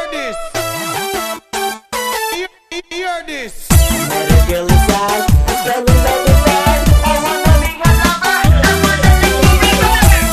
Hear this. Another girl inside, I fell in love with her. I wanna be her lover. I wanna be her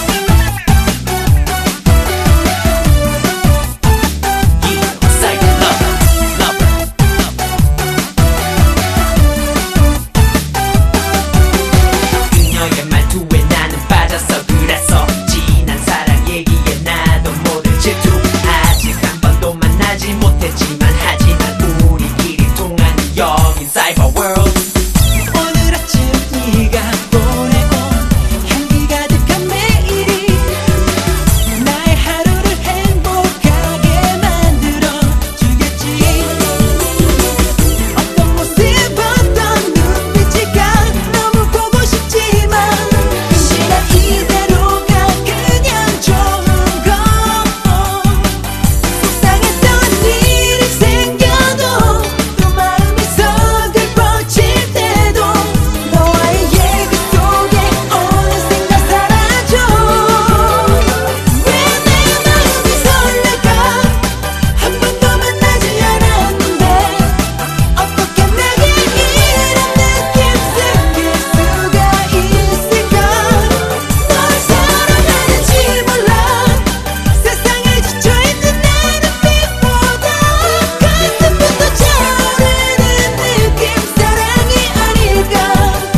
그녀의 말투에 나는 빠졌어. 그래서 진한 사랑 얘기에 나도 모른 질투. 아직 한 번도 만나지 못했지만 하지만 우리끼리 통한 여긴 사이버 월드. 오늘 아침 네가 보내온 향기 가득한 메일이 나의 하루를 행복하게 만들어 주겠지. 어떤 모습 어떤 눈빛일까 너무 보고 싶지만 시간 이대로가 그냥 좋은 거. 속상했던 일이 생겨도 또 마음이 서글퍼질 때도 너와의 얘기 속에 어느샌가 사라져. 왜 내 마음이 설레까 한 번도 만나지 않았는데 어떻게 내게 이런 느낌 생길 수가 있을까. 널 사랑하는지 몰라. 세상에 지쳐있는 내 눈빛보다 가슴부터 차오르는 느낌 사랑이 아닐까.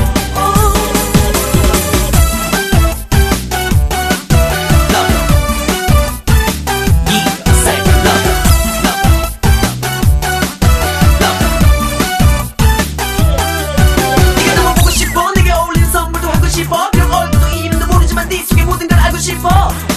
네가 너무 보고 싶어. 내게 어울리는 선물도 하고 싶어. 그런 얼굴도 이름도 모르지만 네 속에 모든 걸 알고 싶어.